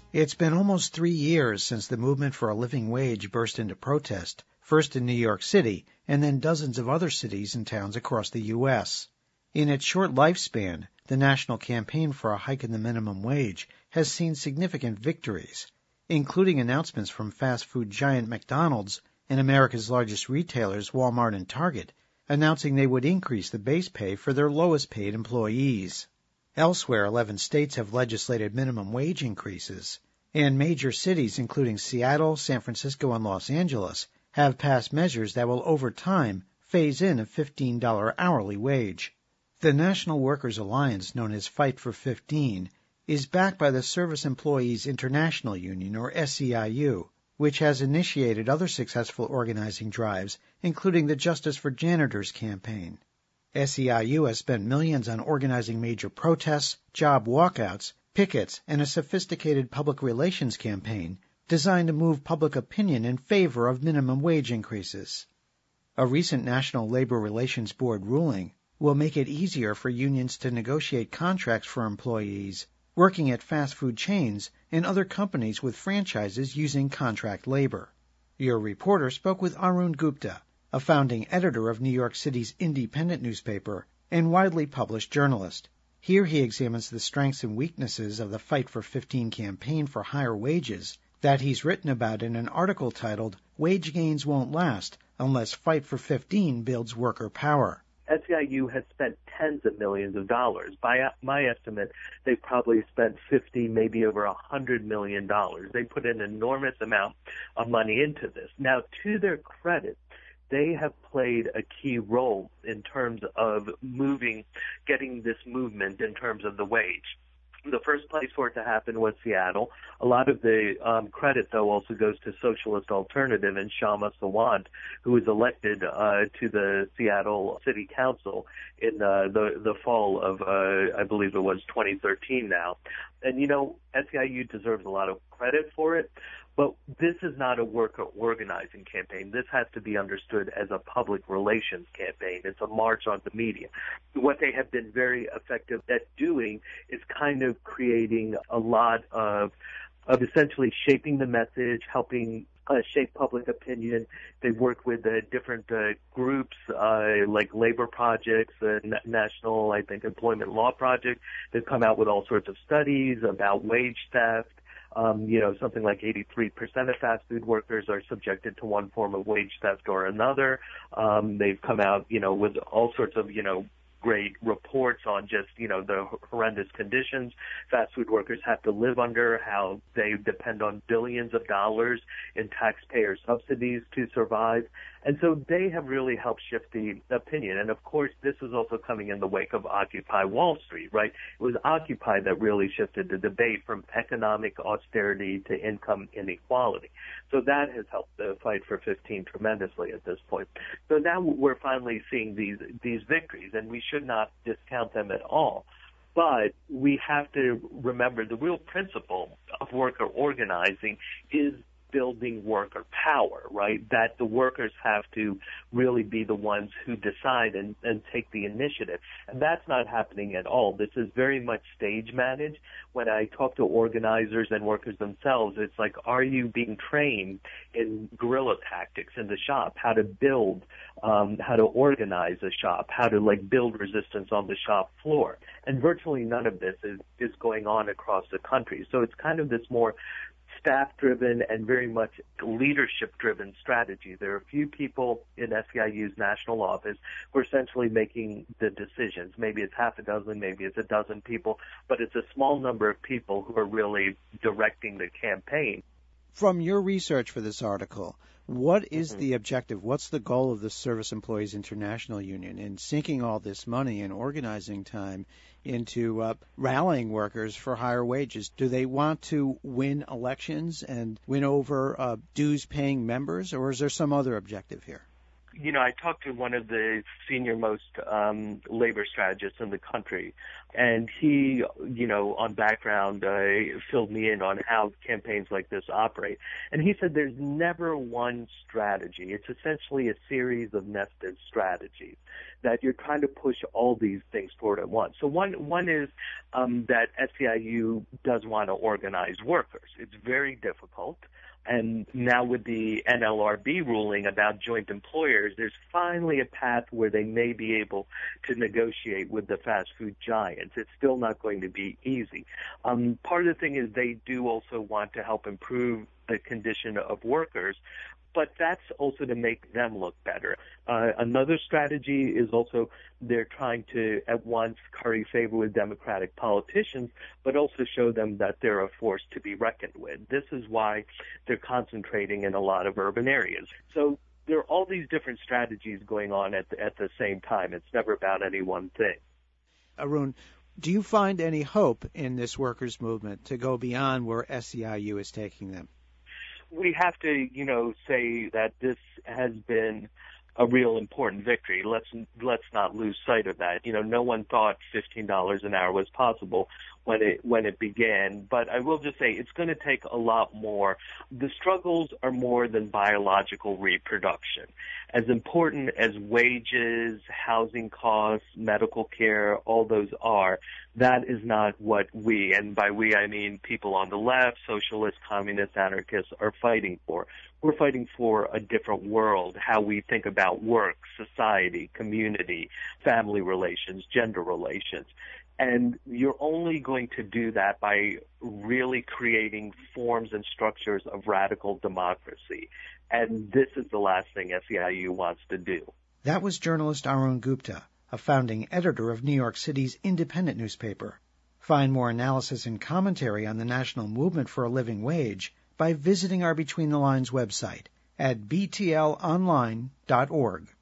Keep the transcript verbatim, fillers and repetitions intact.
It's been almost three years since the movement for a living wage burst into protest, first in New York City and then dozens of other cities and towns across the U S. In its short lifespan, the national campaign for a hike in the minimum wage has seen significant victories, including announcements from fast food giant McDonald's and America's largest retailers, Walmart and Target, announcing they would increase the base pay for their lowest paid employees. Elsewhere, eleven states have legislated minimum wage increases, and major cities, including Seattle, San Francisco, and Los Angeles, have passed measures that will, over time, phase in a fifteen dollars hourly wage. The National Workers Alliance, known as Fight for fifteen, is backed by the Service Employees International Union, or S E I U, which has initiated other successful organizing drives, including the Justice for Janitors campaign. S E I U has spent millions on organizing major protests, job walkouts, pickets, and a sophisticated public relations campaign designed to move public opinion in favor of minimum wage increases. A recent National Labor Relations Board ruling will make it easier for unions to negotiate contracts for employees working at fast food chains and other companies with franchises using contract labor. Your reporter spoke with Arun Gupta, a founding editor of New York City's independent newspaper and widely published journalist. Here he examines the strengths and weaknesses of the Fight for fifteen campaign for higher wages that he's written about in an article titled Wage Gains Won't Last Unless Fight for fifteen Builds Worker Power. S E I U has spent tens of millions of dollars. By my estimate, they've probably spent fifty, maybe over one hundred million dollars. They put an enormous amount of money into this. Now, to their credit, they have played a key role in terms of moving, getting this movement in terms of the wage. The first place for it to happen was Seattle. A lot of the um, credit, though, also goes to Socialist Alternative and Shama Sawant, who was elected uh, to the Seattle City Council in uh, the the fall of, uh, I believe it was twenty thirteen now. And, you know, S E I U deserves a lot of credit for it, but this is not a worker organizing campaign. This has to be understood as a public relations campaign. It's a march on the media. What they have been very effective at doing is kind of creating a lot of, of essentially shaping the message, helping uh, shape public opinion. They've worked with uh, different uh, groups uh, like labor projects, uh, National, I think, Employment Law Project. They've come out with all sorts of studies about wage theft. Um, you know, something like eighty-three percent of fast food workers are subjected to one form of wage theft or another. Um, they've come out, you know, with all sorts of, you know, great reports on just, you know, the horrendous conditions fast food workers have to live under, how they depend on billions of dollars in taxpayer subsidies to survive. And so they have really helped shift the opinion. And, of course, this is also coming in the wake of Occupy Wall Street, right? It was Occupy that really shifted the debate from economic austerity to income inequality. So that has helped the Fight for fifteen tremendously at this point. So now we're finally seeing these these victories, and we should not discount them at all. But we have to remember the real principle of worker organizing is building worker power, right? That the workers have to really be the ones who decide and, and take the initiative. And that's not happening at all. This is very much stage managed. When I talk to organizers and workers themselves, it's like, are you being trained in guerrilla tactics in the shop, how to build, um, how to organize a shop, how to like build resistance on the shop floor? And virtually none of this is, is going on across the country. So it's kind of this more staff-driven and very much leadership-driven strategy. There are a few people in S E I U's national office who are essentially making the decisions. Maybe it's half a dozen, maybe it's a dozen people, but it's a small number of people who are really directing the campaign. From your research for this article, what is mm-hmm. the objective? What's the goal of the Service Employees International Union in sinking all this money and organizing time into uh, rallying workers for higher wages? Do they want to win elections and win over uh, dues-paying members, or is there some other objective here? You know, I talked to one of the senior-most um, labor strategists in the country, And he, you know, on background, uh, filled me in on how campaigns like this operate. And he said there's never one strategy. It's essentially a series of nested strategies that you're trying to push all these things forward at once. So one, one is um, that S E I U does want to organize workers. It's very difficult. And now with the N L R B ruling about joint employers, there's finally a path where they may be able to negotiate with the fast food giants. It's still not going to be easy. Um, part of the thing is they do also want to help improve the condition of workers, but that's also to make them look better. Uh, another strategy is also they're trying to at once curry favor with Democratic politicians, but also show them that they're a force to be reckoned with. This is why they're concentrating in a lot of urban areas. So there are all these different strategies going on at the, at the same time. It's never about any one thing. Arun, do you find any hope in this workers' movement to go beyond where S E I U is taking them? We have to, you know, say that this has been a real important victory. Let's let's not lose sight of that. You know, no one thought fifteen dollars an hour was possible when it when it began. But I will just say it's going to take a lot more. The struggles are more than biological reproduction. As important as wages, housing costs, medical care, all those are, that is not what we, and by we I mean people on the left, socialists, communists, anarchists, are fighting for. We're fighting for a different world, how we think about work, society, community, family relations, gender relations. And you're only going to do that by really creating forms and structures of radical democracy. And this is the last thing S E I U wants to do. That was journalist Arun Gupta, a founding editor of New York City's independent newspaper. Find more analysis and commentary on the national movement for a living wage by visiting our Between the Lines website at b t l online dot org.